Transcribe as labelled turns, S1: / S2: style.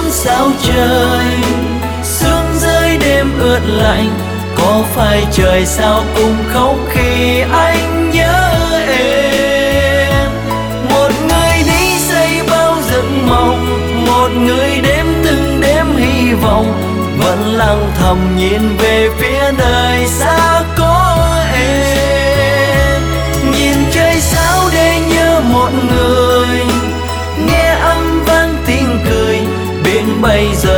S1: sao trời. Sương rơi đêm ướt lạnh, có phải trời sao cũng khóc khi anh nhớ em. Một người đi xây bao giấc mộng, một người đêm từng đêm hy vọng, vẫn lặng thầm nhìn về phía nơi xa có em. Nhìn trời sao để nhớ một người, nghe âm vang tiếng cười, biển bây giờ